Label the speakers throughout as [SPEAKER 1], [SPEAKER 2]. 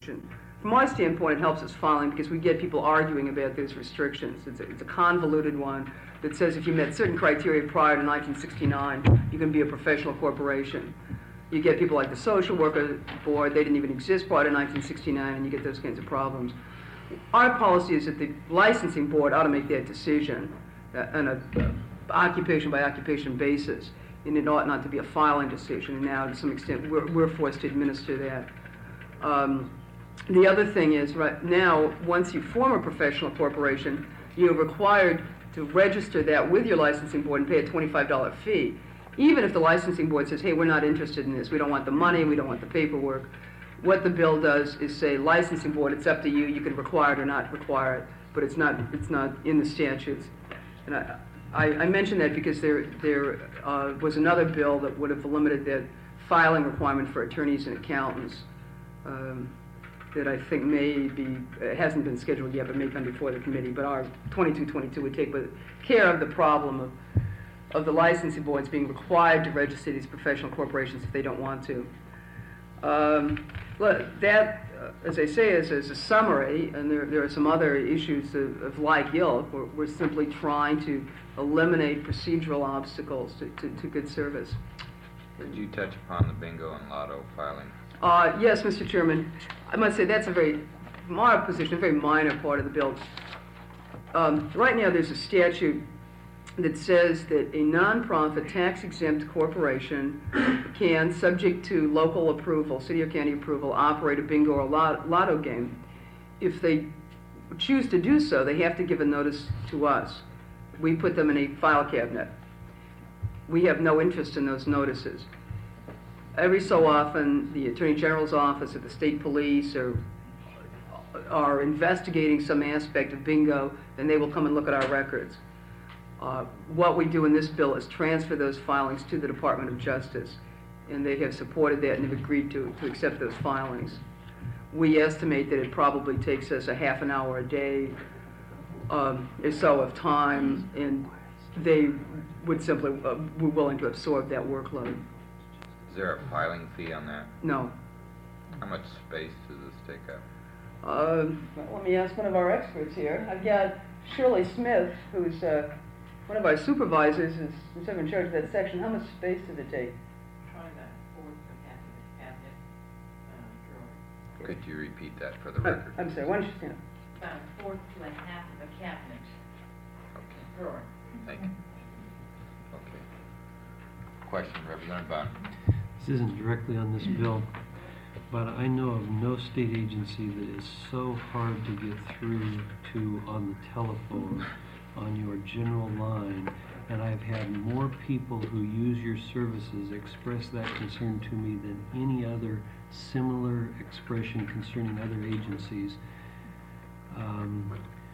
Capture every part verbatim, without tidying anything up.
[SPEAKER 1] restriction. From our standpoint, it helps us filing because we get people arguing about those restrictions. It's a, it's a convoluted one that says if you met certain criteria prior to nineteen sixty-nine, you can be a professional corporation. You get people like the Social Worker Board, they didn't even exist prior to nineteen sixty-nine, and you get those kinds of problems. Our policy is that the licensing board ought to make that decision uh, on a uh, occupation by occupation basis, and it ought not to be a filing decision. And now, to some extent, we're, we're forced to administer that. Um, the other thing is, right now, once you form a professional corporation, you're required to register that with your licensing board and pay a twenty-five dollar fee. Even if the licensing board says, hey, we're not interested in this, we don't want the money, we don't want the paperwork. What the bill does is say, licensing board, it's up to you, you can require it or not require it, but it's not, it's not in the statutes. And I, I, I mention that because there, there uh, was another bill that would have limited that filing requirement for attorneys and accountants um, that I think may be, it hasn't been scheduled yet, but may come before the committee. But our twenty-two twenty-two would take care of the problem of, of the licensing boards being required to register these professional corporations if they don't want to. Um, that, uh, as I say, is, is a summary, and there, there are some other issues of, of like ilk. We're, we're simply trying to eliminate procedural obstacles to, to, to good service.
[SPEAKER 2] Did you touch upon the bingo and lotto filing?
[SPEAKER 1] Uh, yes, Mister Chairman. I must say that's a very, from our position, a very minor part of the bill. Um, right now there's a statute that says that a nonprofit tax-exempt corporation can, subject to local approval, city or county approval, operate a bingo or lot, lotto game. If they choose to do so, they have to give a notice to us. We put them in a file cabinet. We have no interest in those notices. Every so often, the Attorney General's office or the state police are, are investigating some aspect of bingo, and they will come and look at our records. Uh, what we do in this bill is transfer those filings to the Department of Justice, and they have supported that and have agreed to, to accept those filings. We estimate that it probably takes us a half an hour a day um, or so of time, and they would simply, uh, we're willing to absorb that workload.
[SPEAKER 2] Is there a filing fee on that?
[SPEAKER 1] No.
[SPEAKER 2] How much space does this take up?
[SPEAKER 1] Uh, well, let me ask one of our experts here. I've got Shirley Smith, who's uh, one of our supervisors, is who's in charge of that section. How much space does it take?
[SPEAKER 3] Probably about fourth of half of the cabinet uh, drawer.
[SPEAKER 2] Could you repeat that for the
[SPEAKER 1] Uh,
[SPEAKER 2] record?
[SPEAKER 1] I'm sorry, why don't you stand up?
[SPEAKER 3] About a fourth to a half of a cabinet
[SPEAKER 2] Okay,
[SPEAKER 3] drawer.
[SPEAKER 2] thank you. Okay. Question, Representative Bond.
[SPEAKER 4] This isn't directly on this bill, but I know of no state agency that is so hard to get through to on the telephone on your general line, and I've had more people who use your services express that concern to me than any other similar expression concerning other agencies. Um,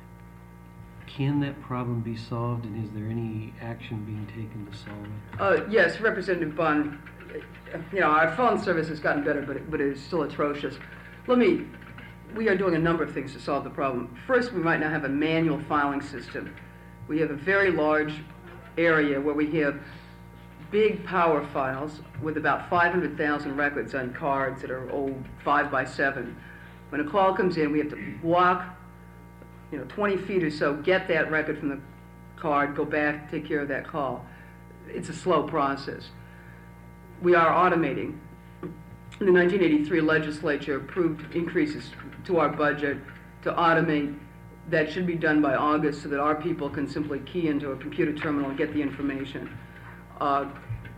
[SPEAKER 4] can that problem be solved, and is there any action being taken to solve it?
[SPEAKER 1] Uh, yes, Representative Bond. You know, our phone service has gotten better, but it, but it is still atrocious. Let me, we are doing a number of things to solve the problem. First, we might now have a manual filing system. We have a very large area where we have big power files with about five hundred thousand records on cards that are old five by seven. When a call comes in, we have to walk, you know, twenty feet or so, get that record from the card, go back, take care of that call. It's a slow process. We are automating. The nineteen eighty-three legislature approved increases to our budget to automate. That should be done by August so that our people can simply key into a computer terminal and get the information. Uh,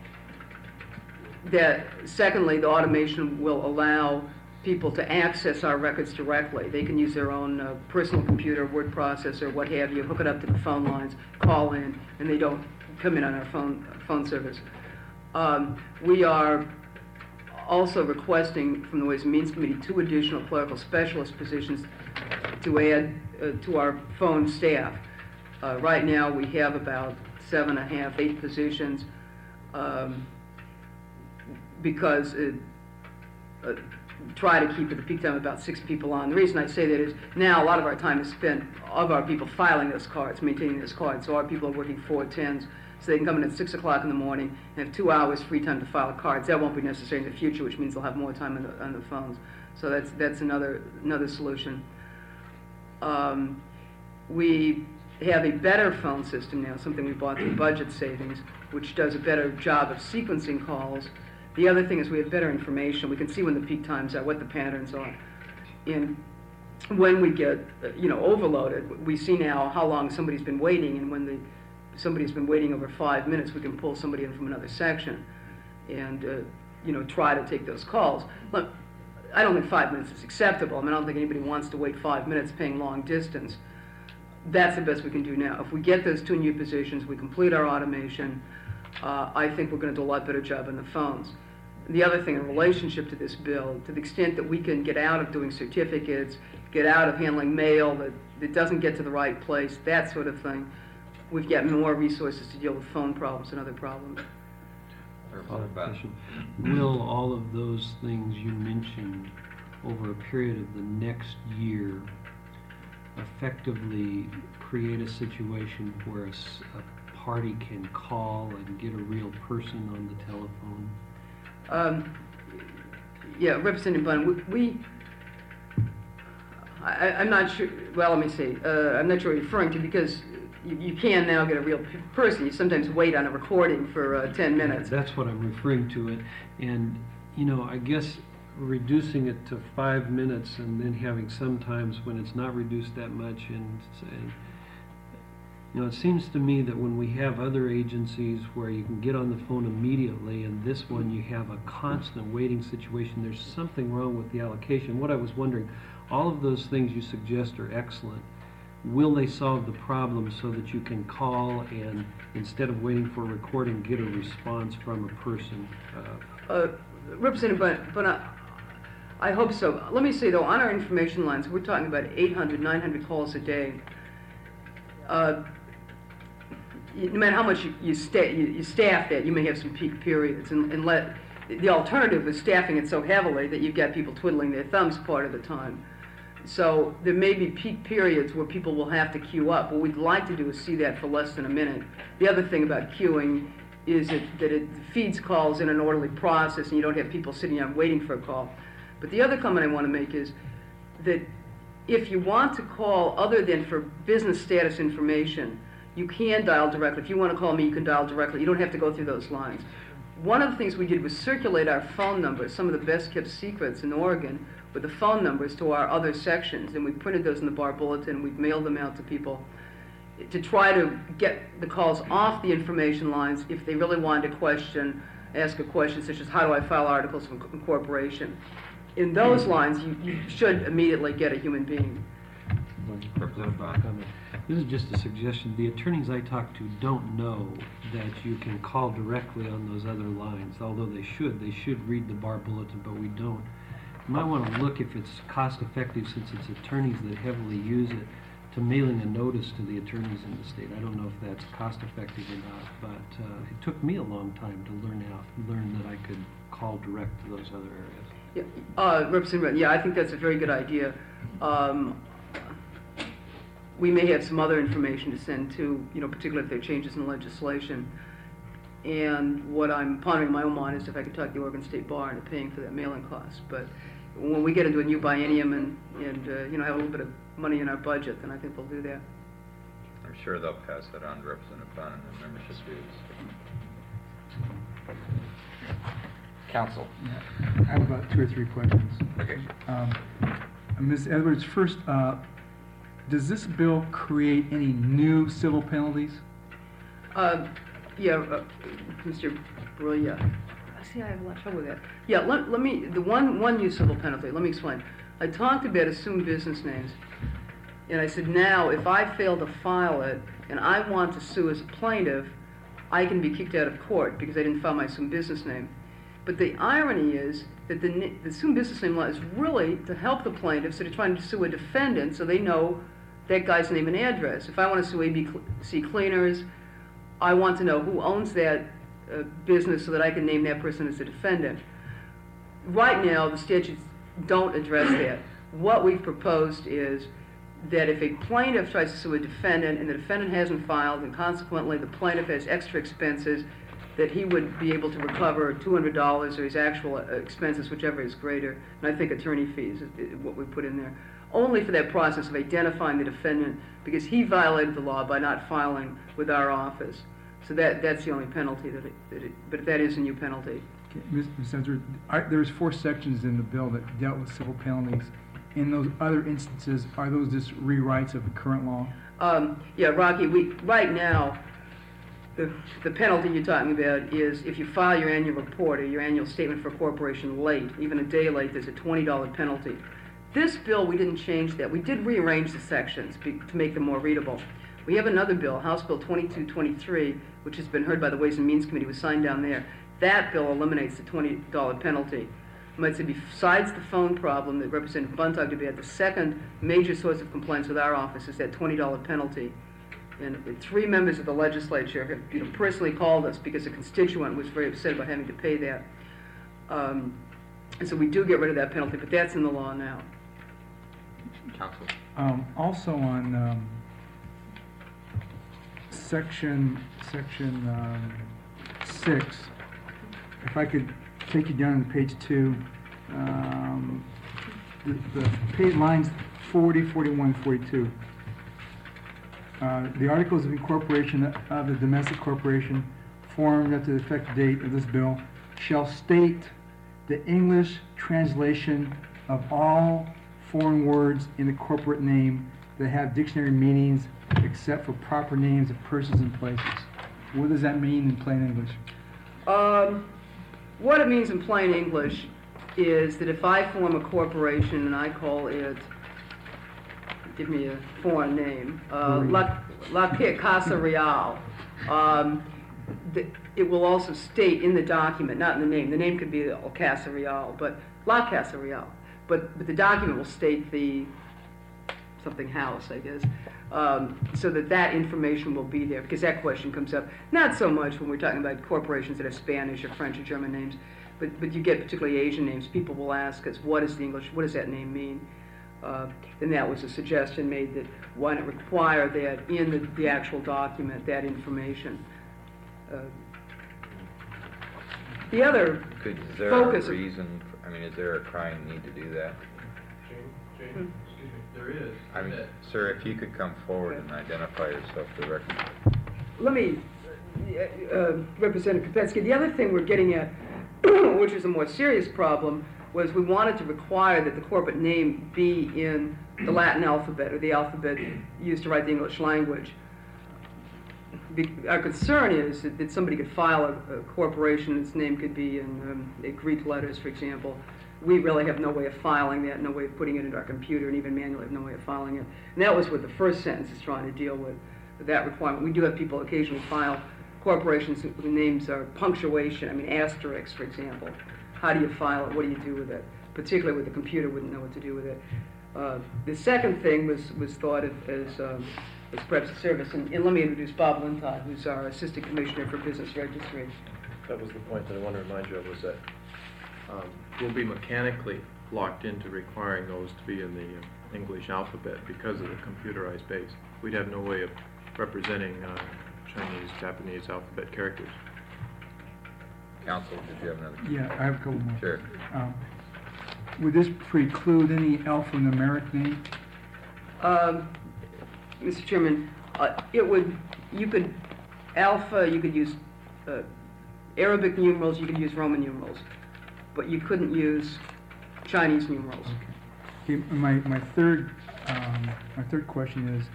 [SPEAKER 1] that, secondly, the automation will allow people to access our records directly. They can use their own uh, personal computer, word processor, what have you, hook it up to the phone lines, call in, and they don't come in on our phone, phone service. Um, we are also requesting from the Ways and Means Committee two additional clerical specialist positions to add uh, to our phone staff. Uh, right now we have about seven and a half, eight positions um, because it, uh, try to keep at the peak time about six people on. The reason I say that is now a lot of our time is spent of our people filing those cards, maintaining those cards, so our people are working four tens. so they can come in at six o'clock in the morning and have two hours free time to file cards. That won't be necessary in the future, which means they'll have more time on the, on the phones. So that's, that's another, another solution. Um, we have a better phone system now, something we bought through budget savings, which does a better job of sequencing calls. The other thing is we have better information. We can see when the peak times are, what the patterns are. And when we get, uh, you know, overloaded, we see now how long somebody's been waiting, and when the, somebody's been waiting over five minutes, we can pull somebody in from another section and, uh, you know, try to take those calls. Look, I don't think five minutes is acceptable. I mean, I don't think anybody wants to wait five minutes paying long distance. That's the best we can do now. If we get those two new positions, we complete our automation, uh, I think we're going to do a lot better job on the phones. The other thing in relationship to this bill, to the extent that we can get out of doing certificates, get out of handling mail that, that doesn't get to the right place, that sort of thing, we've got more resources to deal with phone problems and other problems.
[SPEAKER 4] Follow-up question. Will all of those things you mentioned over a period of the next year effectively create a situation where a, s- a party can call and get a real person on the telephone?
[SPEAKER 1] Um, yeah, Representative Bunn, we, we I, I'm not sure, well, let me see, uh, I'm not sure what you're referring to, because you, you can now get a real p- person. You sometimes wait on a recording for uh, ten minutes.
[SPEAKER 4] That's what I'm referring to it. And, you know, I guess reducing it to five minutes and then having sometimes when it's not reduced that much and saying, you know, it seems to me that when we have other agencies where you can get on the phone immediately, and this one you have a constant waiting situation, there's something wrong with the allocation. What I was wondering, all of those things you suggest are excellent. Will they solve the problem so that you can call and, instead of waiting for a recording, get a response from a person? Uh,
[SPEAKER 1] Uh, Representative Bunn, but I, I hope so. Let me say, though, on our information lines, we're talking about eight hundred, nine hundred calls a day. Uh, you- no matter how much you, you, sta- you, you staff that, you may have some peak periods, and, and let, the alternative is staffing it so heavily that you've got people twiddling their thumbs part of the time. So there may be peak periods where people will have to queue up. What we'd like to do is see that for less than a minute. The other thing about queuing is it, that it feeds calls in an orderly process, and you don't have people sitting down waiting for a call. But the other comment I want to make is that if you want to call other than for business status information, you can dial directly. If you want to call me, you can dial directly. You don't have to go through those lines. One of the things we did was circulate our phone numbers, some of the best kept secrets in Oregon, with the phone numbers to our other sections, and we printed those in the bar bulletin. We've mailed them out to people to try to get the calls off the information lines if they really wanted to question, ask a question such as, how do I file articles of incorporation? In those lines, you, you should immediately get a human being.
[SPEAKER 2] Representative Bond.
[SPEAKER 4] comment. This is just a suggestion. The attorneys I talk to don't know that you can call directly on those other lines, although they should. They should read the bar bulletin, but we don't. You might want to look if it's cost effective, since it's attorneys that heavily use it, to mailing a notice to the attorneys in the state. I don't know if that's cost effective or not, but uh, it took me a long time to learn out, learn that I could call direct to those other areas.
[SPEAKER 1] Yeah, uh, Representative, Redden, yeah, I think that's a very good idea. Um, we may have some other information to send to, you know, particularly if there are changes in legislation. And what I'm pondering in my own mind is if I could talk to the Oregon State Bar into paying for that mailing cost. But when we get into a new biennium and, and uh, you know, have a little bit of money in our budget, then I think we'll do that.
[SPEAKER 2] I'm sure they'll pass that on to Representative Bond and the membership views.
[SPEAKER 5] Council.
[SPEAKER 6] I have about two or three questions.
[SPEAKER 2] Okay.
[SPEAKER 6] Um, Miz Edwards, first, uh, does this bill create any new civil penalties?
[SPEAKER 1] Uh, yeah, uh, Mister Brillia. See, I have a lot of trouble with that. Yeah, let, let me, the one, one new civil penalty, let me explain. I talked about assumed business names, and I said, now, if I fail to file it, and I want to sue as a plaintiff, I can be kicked out of court because I didn't file my assumed business name. But the irony is that the, na- the assumed business name law is really to help the plaintiffs that are trying to sue a defendant so they know that guy's name and address. If I want to sue A B C Cleaners, I want to know who owns that uh, business so that I can name that person as a defendant. Right now, the statutes don't address that. What we've proposed is that if a plaintiff tries to sue a defendant and the defendant hasn't filed and consequently the plaintiff has extra expenses, that he would be able to recover two hundred dollars or his actual uh, expenses, whichever is greater, and I think attorney fees is is what we put in there, only for that process of identifying the defendant because he violated the law by not filing with our office. So that, that's the only penalty that it, that it, but that is a new penalty.
[SPEAKER 6] Okay, Miz Miz Edwards, are- there's four sections in the bill that dealt with civil penalties. In those other instances, are those just rewrites of the current law?
[SPEAKER 1] Um, yeah, Rocky, we, right now, the, the penalty you're talking about is if you file your annual report or your annual statement for a corporation late, even a day late, there's a twenty dollar penalty. This bill, we didn't change that. We did rearrange the sections be, to make them more readable. We have another bill, House Bill twenty-two twenty-three, which has been heard by the Ways and Means Committee, was signed down there. That bill eliminates the twenty dollar penalty. I might say besides the phone problem that Representative Bunt talked about, the second major source of complaints with our office is that twenty dollar penalty. And three members of the legislature have you know, personally called us because a constituent was very upset about having to pay that. Um, and so we do get rid of that penalty, but that's in the law now.
[SPEAKER 2] Counsel?
[SPEAKER 6] Um, also on, um, section, section, um, six, if I could take you down to page two, um, the, the page lines forty, forty-one, forty-two. Uh, the articles of incorporation of the domestic corporation formed at the effective date of this bill shall state the English translation of all foreign words in the corporate name that have dictionary meanings except for proper names of persons and places. What does that mean in plain English?
[SPEAKER 1] Um, what it means in plain English is that if I form a corporation and I call it, give me a foreign name, uh, La, La Casa Real, um, the, it will also state in the document, not in the name, the name could be La Casa Real, but La Casa Real, but, but the document will state the something house, I guess, um, so that that information will be there, because that question comes up, not so much when we're talking about corporations that have Spanish or French or German names, but, but you get particularly Asian names. People will ask us, what is the English, what does that name mean? Uh, and that was a suggestion made that why not require that in the, the actual document, that information. Uh, the other
[SPEAKER 2] Could, is there
[SPEAKER 1] focus
[SPEAKER 2] a
[SPEAKER 1] of-
[SPEAKER 2] reason, for- I mean, is there a crying need to do that?
[SPEAKER 7] Jane,
[SPEAKER 1] Hmm.
[SPEAKER 7] Jane, excuse me, there is.
[SPEAKER 2] I mean,
[SPEAKER 7] that-
[SPEAKER 2] sir, if you could come forward and identify yourself for the record.
[SPEAKER 1] Let me, uh, uh, Representative Kopetsky, the other thing we're getting at, which is a more serious problem, was we wanted to require that the corporate name be in the Latin alphabet, or the alphabet used to write the English language. Be- Our concern is that, that somebody could file a, a corporation, its name could be in um, uh, Greek letters, for example. We really have no way of filing that, no way of putting it into our computer, and even manually have no way of filing it. And that was what the first sentence is trying to deal with, that requirement. We do have people occasionally file corporations whose names are punctuation, I mean asterisks, for example. How do you file it? What do you do with it? Particularly with the computer, wouldn't know what to do with it. Uh, the second thing was, was thought of as, um, as perhaps a service, and, and let me introduce Bob Lintodd, who's our Assistant Commissioner for Business Registry.
[SPEAKER 8] That was the point that I wanted to remind you of, was that um, we'll be mechanically locked into requiring those to be in the uh, English alphabet because of the computerized base. We'd have no way of representing uh, Chinese, Japanese alphabet characters.
[SPEAKER 2] Counsel, did you have another?
[SPEAKER 6] Yeah, I have a couple more.
[SPEAKER 2] Sure.
[SPEAKER 6] Um, would this preclude any alphanumeric name?
[SPEAKER 1] Um, Mister Chairman, uh, it would, you could, alpha, you could use uh, Arabic numerals, you could use Roman numerals, but you couldn't use Chinese numerals.
[SPEAKER 6] Okay, my, my third, um, my third question is,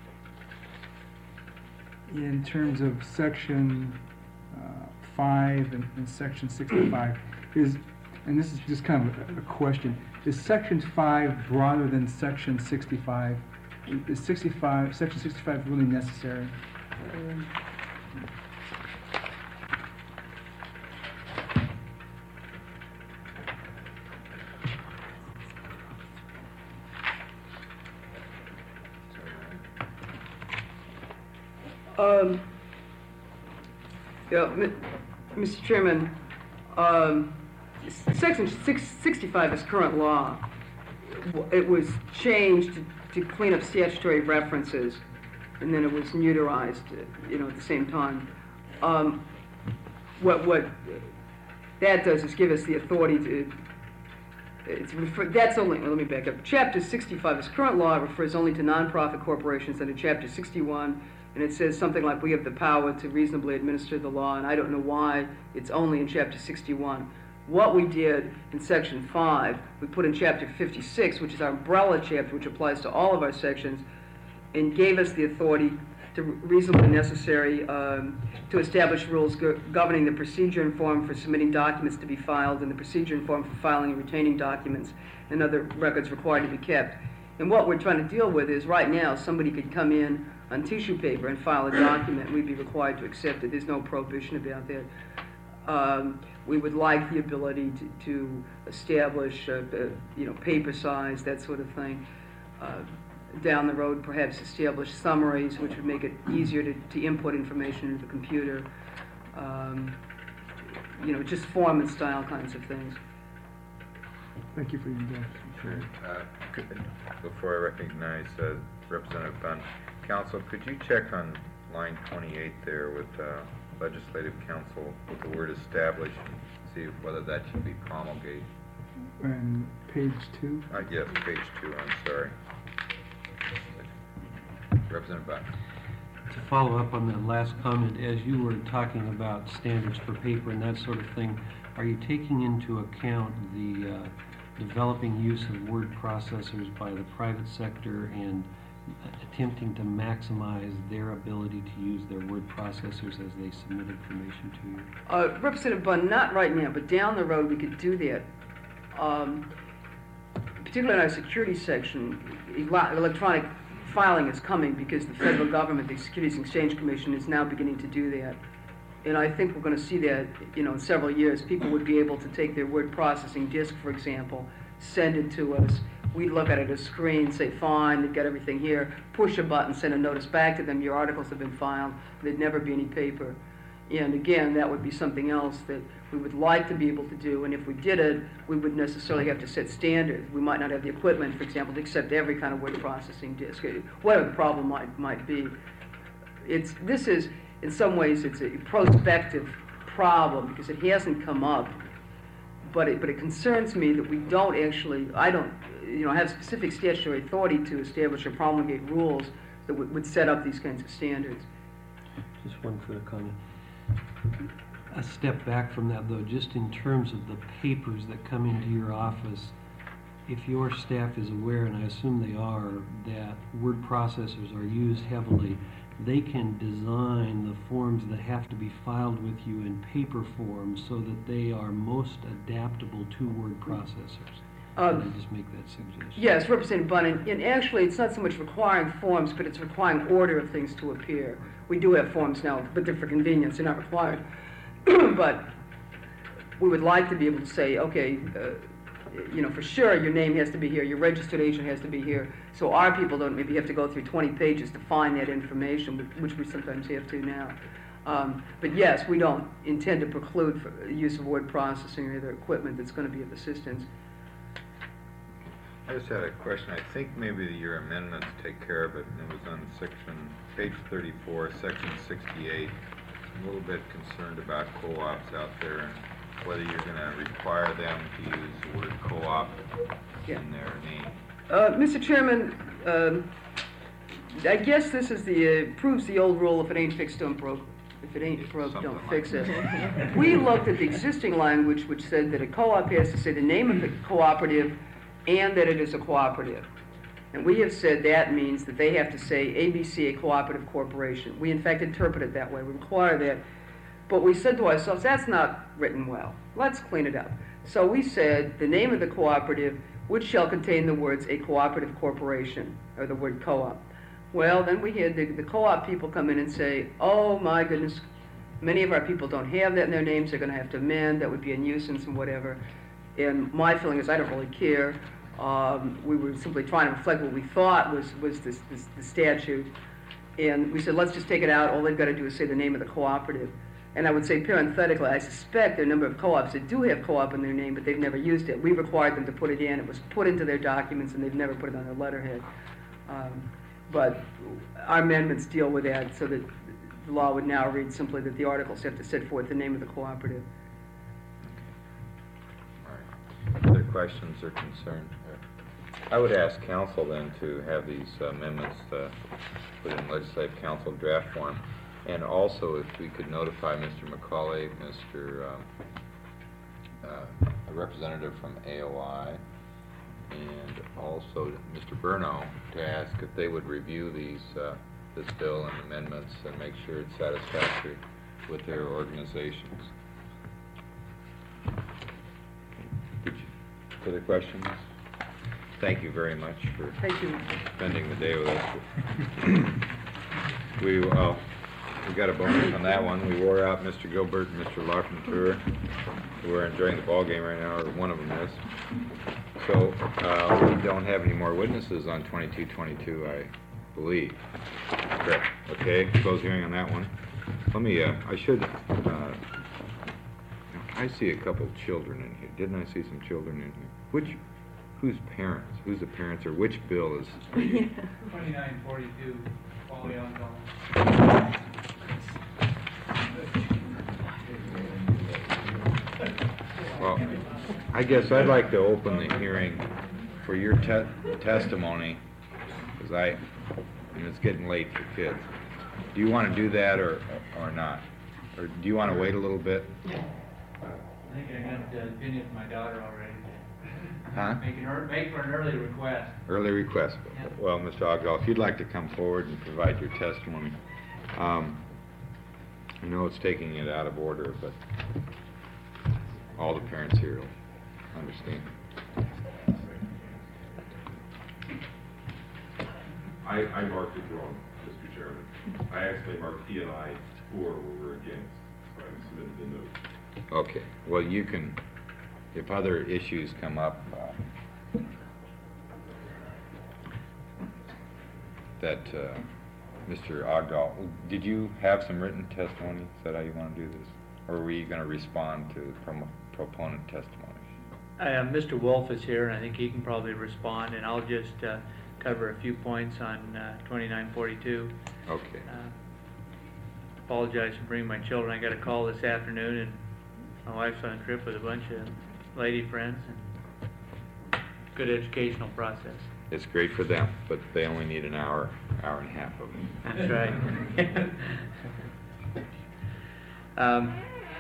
[SPEAKER 6] in terms of section uh, five and, and section sixty-five, is, and this is just kind of a, a question, is section five broader than section sixty-five? Is sixty-five, section sixty-five really necessary?
[SPEAKER 1] Um, Um, yeah, Mi- Mister Chairman, um, s- section six sixty-five is current law. W- It was changed to clean up statutory references, and then it was neuterized, uh, you know, at the same time. Um, what what that does is give us the authority to. It's refer, that's only. Well, let me back up. Chapter sixty-five, as current law, refers only to nonprofit corporations under Chapter sixty-one, and it says something like we have the power to reasonably administer the law, and I don't know why it's only in Chapter sixty-one. What we did in Section five, we put in Chapter fifty-six, which is our umbrella chapter, which applies to all of our sections, and gave us the authority to reasonably necessary um, to establish rules go governing the procedure and form for submitting documents to be filed and the procedure and form for filing and retaining documents and other records required to be kept. And what we're trying to deal with is right now somebody could come in on tissue paper and file a document and we'd be required to accept it. There's no prohibition about that. Um, we would like the ability to, to establish, uh, uh, you know, paper size, that sort of thing. Uh, down the road, perhaps establish summaries, which would make it easier to, to input information into the computer. Um, you know, just form and style kinds of things.
[SPEAKER 6] Thank you for your indulgence.
[SPEAKER 2] Uh, could- Before I recognize uh, Representative Bunn, Council, could you check on line twenty-eight there with uh, Legislative Council with the word establish, and see if whether that should be promulgated?
[SPEAKER 6] And page two.
[SPEAKER 2] Uh, yes, page two, I'm sorry. Representative Bunn.
[SPEAKER 4] To follow up on that last comment, as you were talking about standards for paper and that sort of thing, are you taking into account the uh, developing use of word processors by the private sector and attempting to maximize their ability to use their word processors as they submit information to you?
[SPEAKER 1] Uh, Representative Bunn, not right now, but down the road we could do that. Um, particularly in our security section, elo- electronic filing is coming because the federal government, the Securities and Exchange Commission, is now beginning to do that. And I think we're going to see that, you know, in several years. People would be able to take their word processing disk, for example, send it to us. We'd look at it as a screen, say, fine, they've got everything here, push a button, send a notice back to them, your articles have been filed, there'd never be any paper. And again, that would be something else that we would like to be able to do, and if we did it, we would necessarily have to set standards. We might not have the equipment, for example, to accept every kind of word processing disk, whatever the problem might, might be. It's, this is, in some ways, it's a prospective problem because it hasn't come up, but it, but it concerns me that we don't actually, I don't, you know, have specific statutory authority to establish or promulgate rules that would, would set up these kinds of standards.
[SPEAKER 4] Just one further comment. A step back from that, though, just in terms of the papers that come into your office, if your staff is aware, and I assume they are, that word processors are used heavily, they can design the forms that have to be filed with you in paper form so that they are most adaptable to word processors.
[SPEAKER 1] Um,
[SPEAKER 4] Can I just make that suggestion?
[SPEAKER 1] Yes, Representative Bunn, and, and actually it's not so much requiring forms, but it's requiring order of things to appear. We do have forms now, but they're for convenience, they're not required. But we would like to be able to say, okay, uh, you know, for sure your name has to be here, your registered agent has to be here, so our people don't maybe have to go through twenty pages to find that information, which we sometimes have to now. Um, but yes, we don't intend to preclude for the use of word processing or other equipment that's going to be of assistance.
[SPEAKER 2] I just had a question. I think maybe your amendments take care of it, and it was on section, page thirty-four, section sixty-eight. I'm a little bit concerned about co-ops out there and whether you're going to require them to use the word co-op
[SPEAKER 1] Yeah.
[SPEAKER 2] in their name.
[SPEAKER 1] Uh, Mister Chairman, um, I guess this is the, uh, proves the old rule, if it ain't fixed, don't broke. If it ain't broke,
[SPEAKER 2] Something
[SPEAKER 1] don't
[SPEAKER 2] like
[SPEAKER 1] fix it.
[SPEAKER 2] that.
[SPEAKER 1] We looked at the existing language which said that a co-op has to say the name of the cooperative and that it is a cooperative. And we have said that means that they have to say A B C, a cooperative corporation. We in fact interpret it that way, we require that. But we said to ourselves, that's not written well. Let's clean it up. So we said the name of the cooperative, which shall contain the words a cooperative corporation, or the word co-op. Well, then we had the, the co-op people come in and say, oh my goodness, many of our people don't have that in their names, they're going to have to amend, that would be a nuisance and whatever. And my feeling is I don't really care. Um, we were simply trying to reflect what we thought was, was this, this, the statute. And we said, let's just take it out. All they've got to do is say the name of the cooperative. And I would say parenthetically, I suspect there are a number of co-ops that do have co-op in their name, but they've never used it. We required them to put it in. It was put into their documents, and they've never put it on their letterhead. Um, But our amendments deal with that, so that the law would now read simply that the articles have to set forth the name of the cooperative.
[SPEAKER 2] All right. Other questions or concerns? I would ask council then to have these amendments uh, put in legislative council draft form. And also if we could notify Mister McCauley, Mister um, uh, a representative from A O I, and also Mister Burno, to ask if they would review these, uh, this bill and amendments and make sure it's satisfactory with their organizations. Did you, further questions? Thank you very much for
[SPEAKER 1] Thank you.
[SPEAKER 2] spending the day with us. We, well, we got a bonus on that one. We wore out Mister Gilbert and Mister Larpenteur, who are enjoying the ball game right now, or one of them is. So, uh, we don't have any more witnesses on twenty-two twenty-two, I believe. Correct. Okay, close hearing on that one. Let me, uh, I should, uh, I see a couple children in here. Didn't I see some children in here? Which, whose parents? Who's the parents, or which bill is?
[SPEAKER 7] Twenty-nine forty-two, Paul Young.
[SPEAKER 2] Well, I guess I'd like to open the hearing for your te- testimony, because I, and it's getting late for kids. Do you want to do that or, or not? Or do you want to wait a little bit?
[SPEAKER 7] I think I got the opinion from my daughter already.
[SPEAKER 2] Huh?
[SPEAKER 7] Make an, make for an early request.
[SPEAKER 2] Early request.
[SPEAKER 7] Yeah.
[SPEAKER 2] Well, Mister Ogdahl, if you'd like to come forward and provide your testimony. Um, I know it's taking it out of order, but all the parents here will understand.
[SPEAKER 9] I, I marked it wrong, Mister Chairman. I actually marked P and I for we were against, so I submitted the note.
[SPEAKER 2] Okay, well, you can, if other issues come up, uh, that, uh, Mister Ogdahl, did you have some written testimony? Is that how you want to do this? Or were you going to respond to prom- proponent testimony?
[SPEAKER 10] Uh, Mister Wolf is here, and I think he can probably respond, and I'll just uh, cover a few points on uh, twenty-nine forty-two.
[SPEAKER 2] Okay.
[SPEAKER 10] Uh, apologize for bringing my children. I got a call this afternoon, and my wife's on a trip with a bunch of lady friends, and good educational process.
[SPEAKER 2] It's great for them, but they only need an hour, hour and a half of it.
[SPEAKER 10] That's right. um,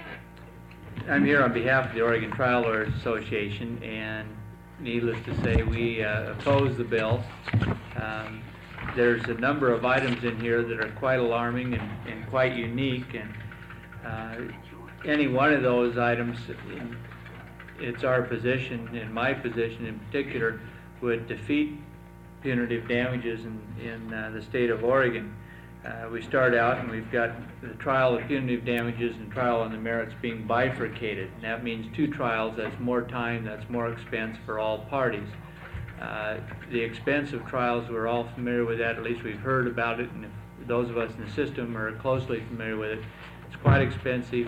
[SPEAKER 10] I'm here on behalf of the Oregon Trial Lawyers Association, and needless to say, we uh, oppose the bill. Um, there's a number of items in here that are quite alarming and, and quite unique, and uh, any one of those items, in, it's our position, and my position in particular, would defeat punitive damages in, in uh, the state of Oregon. Uh, we start out and we've got the trial of punitive damages and trial on the merits being bifurcated. And that means two trials, that's more time, that's more expense for all parties. Uh, the expense of trials, we're all familiar with that, at least we've heard about it, and if those of us in the system are closely familiar with it, it's quite expensive,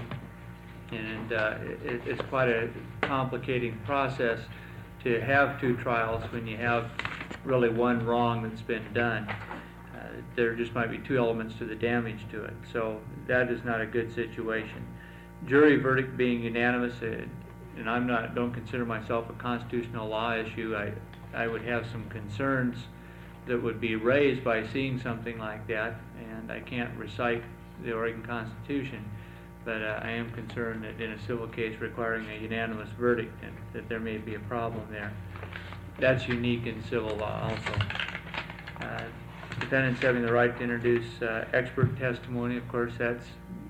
[SPEAKER 10] and uh, it, it's quite a complicating process to have two trials when you have really one wrong that's been done. Uh, there just might be two elements to the damage to it, so that is not a good situation. Jury verdict being unanimous, uh, and I'm not, don't consider myself a constitutional law issue. I, I would have some concerns that would be raised by seeing something like that, and I can't recite the Oregon Constitution, but uh, I am concerned that in a civil case requiring a unanimous verdict, and that there may be a problem there. That's unique in civil law also. Uh, defendants having the right to introduce uh, expert testimony, of course, that's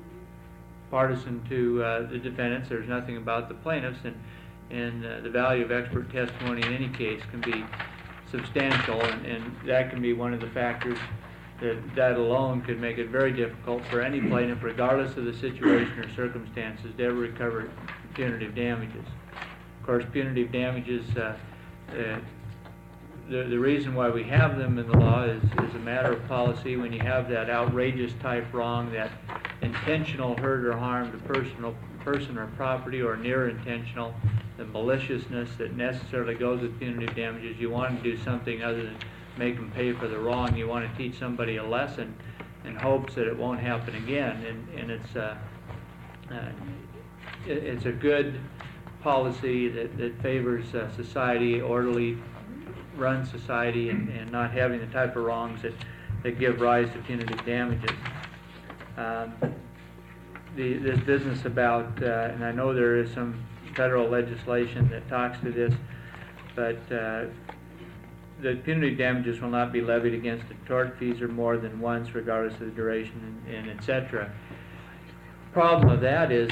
[SPEAKER 10] partisan to uh, the defendants. There's nothing about the plaintiffs, and, and uh, the value of expert testimony in any case can be substantial, and, and that can be one of the factors that that alone could make it very difficult for any plaintiff, regardless of the situation or circumstances, to ever recover punitive damages. Of course, punitive damages, uh, uh, the, the reason why we have them in the law is, is a matter of policy. When you have that outrageous type wrong, that intentional hurt or harm to personal, person or property, or near intentional, the maliciousness that necessarily goes with punitive damages, you want to do something other than make them pay for the wrong. You want to teach somebody a lesson in hopes that it won't happen again. And, and it's, uh, uh, it, it's a good policy that, that favors uh, society, orderly run society, and, and not having the type of wrongs that, that give rise to punitive damages. Um, the, this business about, uh, and I know there is some federal legislation that talks to this, but uh, the punitive damages will not be levied against a tortfeasor more than once, regardless of the duration, and, and et cetera. Problem of that is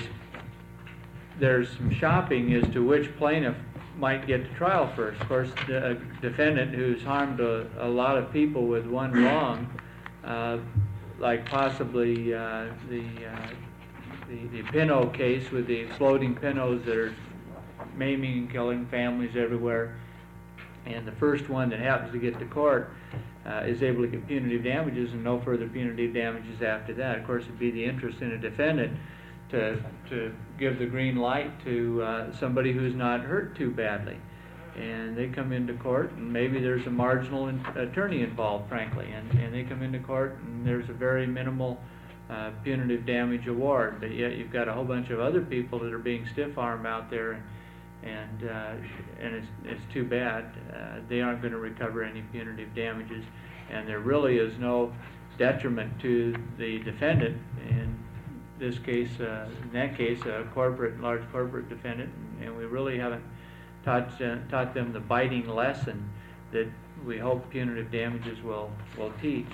[SPEAKER 10] there's some shopping as to which plaintiff might get to trial first. Of course, the, a defendant who's harmed a, a lot of people with one wrong, uh, like possibly uh, the, uh, the the Pinot case with the exploding Pinots that are maiming and killing families everywhere, and the first one that happens to get to court uh, is able to get punitive damages and no further punitive damages after that. Of course, it'd be the interest in a defendant to to give the green light to uh, somebody who's not hurt too badly. And they come into court, and maybe there's a marginal in, attorney involved, frankly, and, and they come into court and there's a very minimal uh, punitive damage award, but yet you've got a whole bunch of other people that are being stiff-armed out there, and and, uh, and it's, it's too bad. Uh, they aren't going to recover any punitive damages, and there really is no detriment to the defendant. In this case, uh, in that case, a corporate, large corporate defendant, and we really haven't taught uh, taught them the biting lesson that we hope punitive damages will will teach.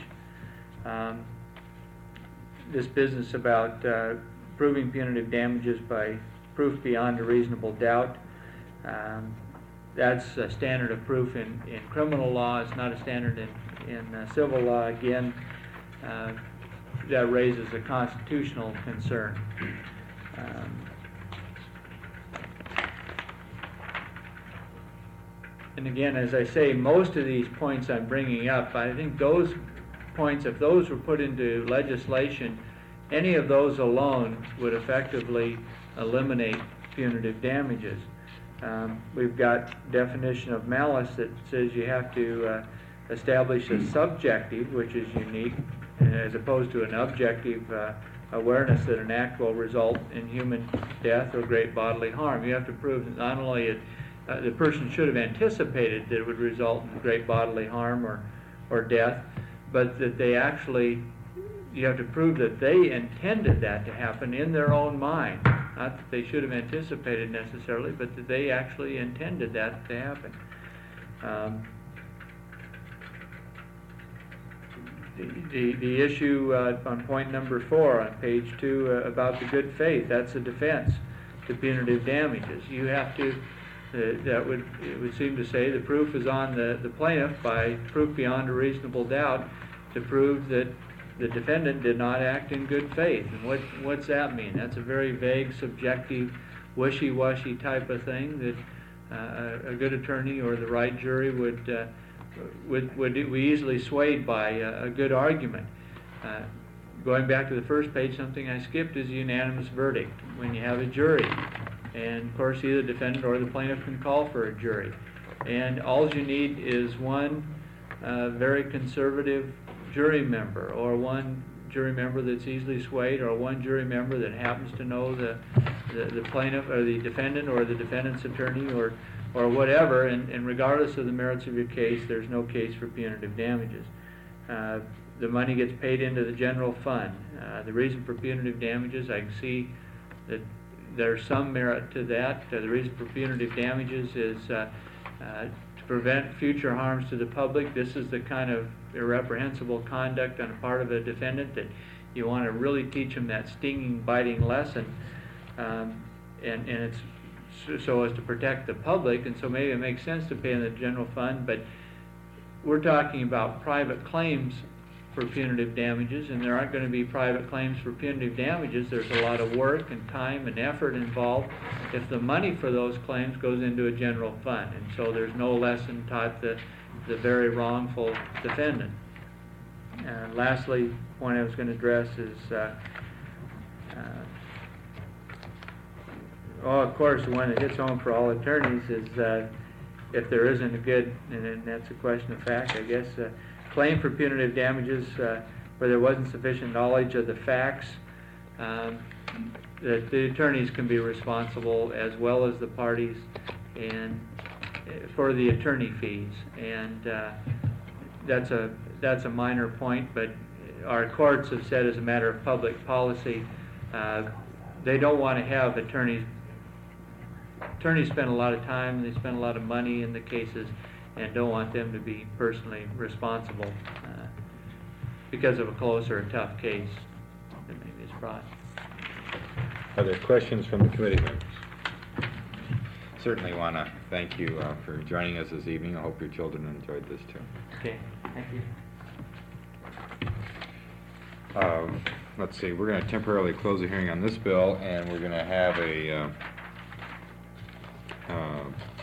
[SPEAKER 10] Um, this business about uh, proving punitive damages by proof beyond a reasonable doubt, um, that's a standard of proof in, in criminal law. It's not a standard in, in uh, civil law. Again, uh, that raises a constitutional concern. Um, and again, as I say, most of these points I'm bringing up, I think those points, if those were put into legislation, any of those alone would effectively eliminate punitive damages. Um, we've got definition of malice that says you have to uh, establish a subjective, which is unique, as opposed to an objective uh, awareness that an act will result in human death or great bodily harm. You have to prove that not only it, uh, the person should have anticipated that it would result in great bodily harm or, or death, but that they actually, you have to prove that they intended that to happen in their own mind. Not that they should have anticipated necessarily, but that they actually intended that to happen. Um, the, the, the issue uh, on point number four on page two uh, about the good faith, that's a defense to punitive damages. You have to, uh, that would, it would seem to say the proof is on the, the plaintiff by proof beyond a reasonable doubt to prove that the defendant did not act in good faith. And what, what's that mean? That's a very vague, subjective, wishy-washy type of thing that uh, a, a good attorney or the right jury would uh, would, would be easily swayed by a, a good argument. Uh, going back to the first page, something I skipped is a unanimous verdict when you have a jury. And of course, either the defendant or the plaintiff can call for a jury. And all you need is one uh, very conservative jury member, or one jury member that's easily swayed, or one jury member that happens to know the, the, the plaintiff or the defendant or the defendant's attorney or or whatever, and, and regardless of the merits of your case, there's no case for punitive damages. Uh, the money gets paid into the general fund. Uh, the reason for punitive damages, I can see that there's some merit to that. Uh, the reason for punitive damages is uh, uh, to prevent future harms to the public. This is the kind of irreprehensible conduct on the part of a defendant that you want to really teach them that stinging, biting lesson, um, and, and it's so, so as to protect the public, and so maybe it makes sense to pay in the general fund, but we're talking about private claims for punitive damages, and there aren't going to be private claims for punitive damages. There's a lot of work and time and effort involved if the money for those claims goes into a general fund, and so there's no lesson taught the, the very wrongful defendant. And lastly, the point I was going to address is, uh, uh, oh, of course, the one that hits home for all attorneys is uh, if there isn't a good, and then that's a question of fact, I guess, uh, claim for punitive damages uh, where there wasn't sufficient knowledge of the facts, um, that the attorneys can be responsible as well as the parties, and uh, for the attorney fees. And uh, that's a that's a minor point, but our courts have said as a matter of public policy, uh, they don't want to have attorneys. Attorneys spend a lot of time, they spend a lot of money in the cases, and don't want them to be personally responsible uh, because of a close or a tough case that maybe is brought.
[SPEAKER 2] Are there questions from the committee members? Certainly want to thank you uh, for joining us this evening. I hope your children enjoyed this too.
[SPEAKER 10] Okay, thank you.
[SPEAKER 2] Um, Let's see, we're going to temporarily close the hearing on this bill, and we're going to have a uh, uh,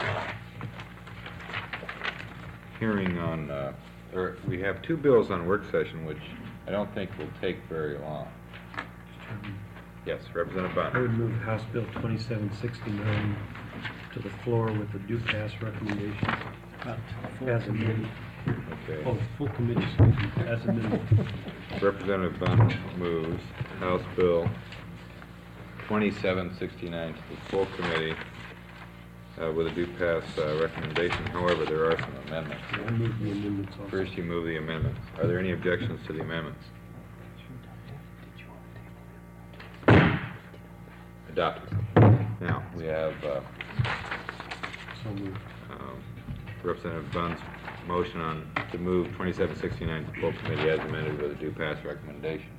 [SPEAKER 2] hearing on, uh, or we have two bills on work session, which I don't think will take very long. Yes, Representative
[SPEAKER 4] I would
[SPEAKER 2] Bond.
[SPEAKER 4] move House Bill twenty-seven sixty-nine to the floor with a due pass recommendation. As amended.
[SPEAKER 2] Okay.
[SPEAKER 4] Oh, full committee, excuse me, as amended.
[SPEAKER 2] Representative Bond moves House Bill twenty-seven sixty-nine to the full committee uh, with a due pass uh, recommendation. However, there are some amendments.
[SPEAKER 4] I move the amendments also.
[SPEAKER 2] First, you move the amendments. Are there any objections to the amendments? Adopted. Now, we have uh,
[SPEAKER 4] So moved.
[SPEAKER 2] um, Representative Bunn's motion on to move twenty-seven sixty-nine to full committee as amended with a due pass recommendation.